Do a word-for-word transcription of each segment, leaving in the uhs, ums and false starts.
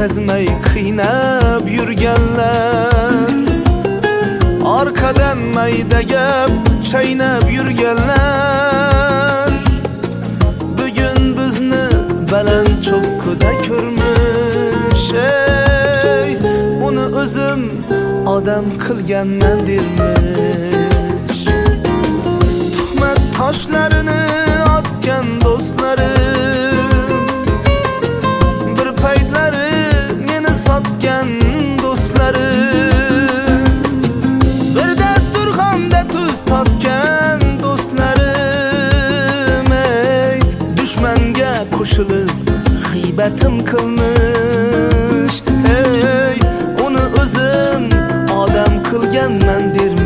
yetkazmay qiynab yurganlar, orqadan mayda gap chaynab yurganlar, bugun bizni baland cho'qqida ko'rmish. Ey, uni o'zim odam qilganman dermish. Tuhmat toshlarini otgan do'stlarim, bir paytlari meni sotgan do'stlarim, bir dasturxonda tuz totgan do'stlarim, ey, dushmanga qo'shilib g'iybatim qilmish. Ey, uni o'zim odam qilganman dermish.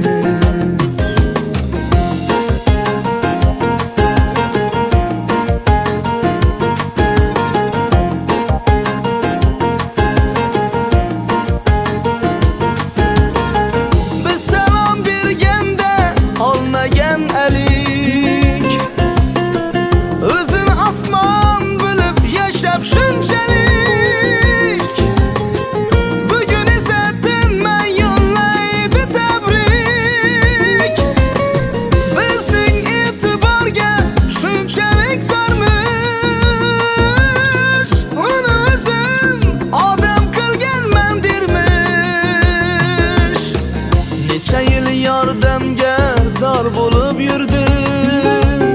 Yordamga zor bo'lib yurdim,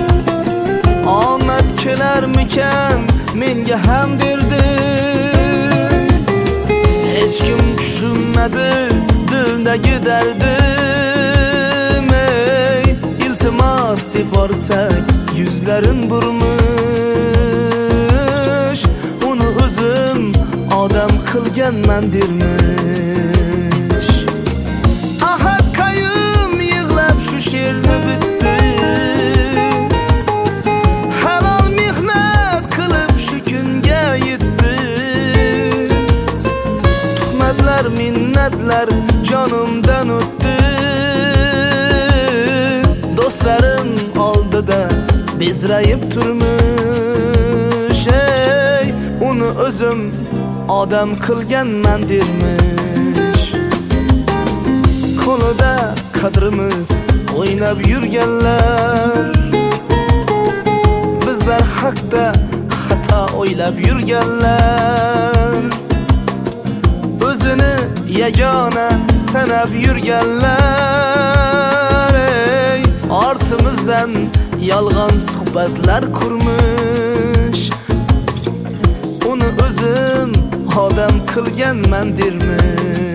omad kelarmikan menga ham derdim. Hech kim tushunmadi dildagi dardim, ey, iltimos deb borsak yuzlarin burmish. Uni o'zim odam qilganman dermish. Ahad qayum yig'lab shu she'rni bitdi, halol mehnat qilib shu kunga yetdi. Tuhmatlar, minnatlar jonimdan o'tdi, do'stlarim oldida bezrayib turmish. Ey, uni o'zim odam qilganman dermish. Qo'lida qadrimiz o'ynab yurganlar, bizlar haqda xato o'ylab yurganlar, o'zini yagona sanab yurganlar, ey, ortimizdan yolg'on suhbatlar qurmish. Uni o'zim odam qilganman dermish.